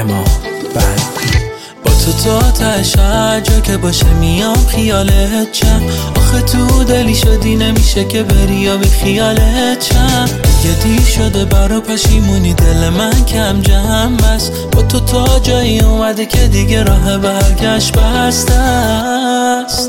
اما بند با تو تش هر جا که باشه میام خیالت چم. آخه تو دلی شدی نمیشه که بری یا بی خیالت چم. دیگه دیر شده برا پشیمونی دل من کم جمع بست. با تو تا جایی اومده که دیگه راه برگشت بسته است.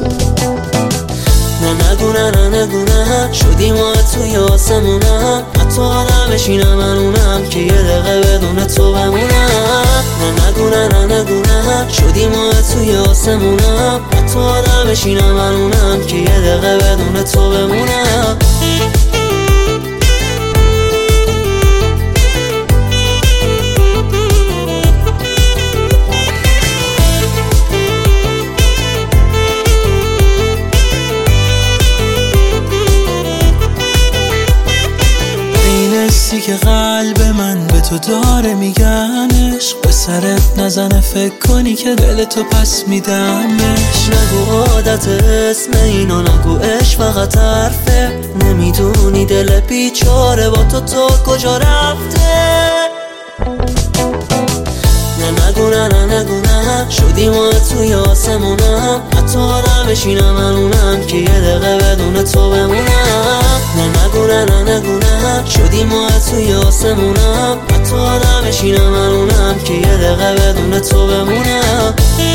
نگو نه شدیم ما توی آسمونم. حتی آدم بشینم من اونم که یه دقیقه بدون تو بمونم. نگو نه شدیم ما توی آسمونم. حتی آدم بشینم من اونم که یه دقیقه بدون تو بمونم. که قلب من به تو داره میگن عشق به سرت نزنه فکر کنی که دل تو پس میدمش. نگو عادت اسم اینا نگو عشق فقط حرفه. نمیدونی دل بیچاره با تو کجا رفته. نگو نه شدیم ما توی آسمونم. حتی آدم بشینم من اونم که یه دقیقه بدون تو بمونم. نگو نه شدیم ما توی آسمونم. حتی آدم بشینم من اونم که یه دقیقه بدون تو بمونم.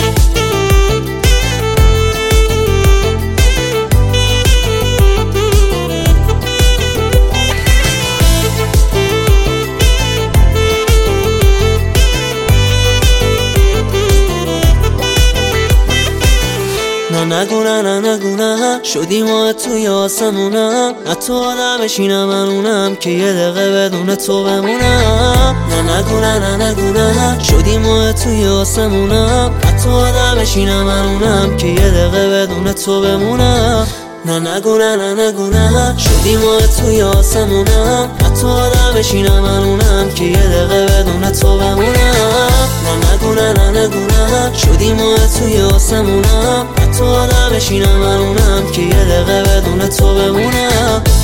نگو نه شدیم ما توی آسمونم. حتی آدم بشینم من اونم که یه دقیقه بدون تو بمونم. نگو نه شدیم ما توی آسمونم. حتی آدم بشینم من اونم که یه دقیقه بدون تو بمونم. نگو نه شدیم ما توی آسمونم. حتی آدم بشینم من اونم که یه دقیقه بدون تو بمونم. نگو نه شدیم ما توی آسمونم. حتی آدم بشینم من اونم که یه دقیقه بدون تو بمونم.